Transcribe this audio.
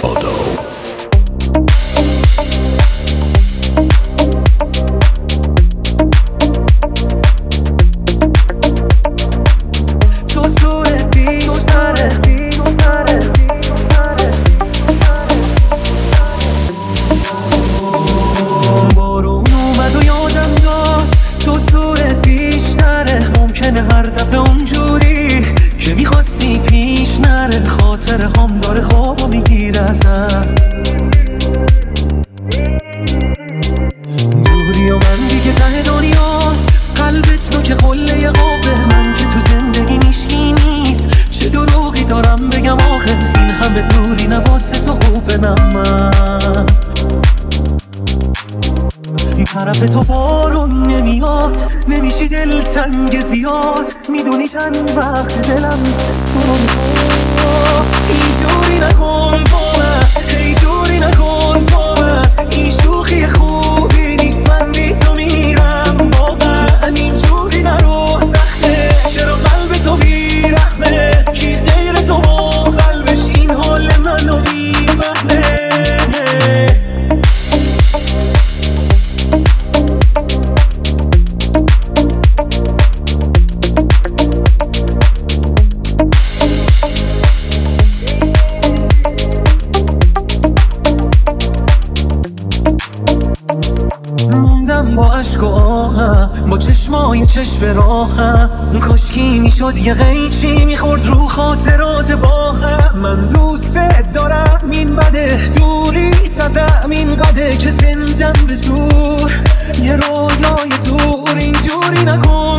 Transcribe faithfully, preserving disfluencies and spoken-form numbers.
هر دفعه اونجوری که میخواستی پیش نره، خاطر هم داره خوابو میگیره ازم. دوری و من دیگه ته دنیا، قلبت تو که قله قابه، من که تو زندگی میشکی نیست. چه دروغی دارم بگم آخه، این همه دوری نواسه تو خوبه من. این طرف تو بارون نمیاد، نمیشی دل تنگ زیاد، میدونی چند وقت دلم تو اینجوری نکن با من، ای دوری نکن با من، این شوخی خوبی نیست، من بی تو میرم با من. اینجوری نرو سخته، چرا قلب تو بیرحمه، کی غیر تو با قلبش این حال منو بیفهمه. با عشق و آهم، با چشمای چشم راهم، کاشکی میشد یه قیچی میخورد رو خاطرات با هم. من دوست دارم این بده، دوری تازم این قده که زندم به زور، یه رویای دور اینجوری نکن.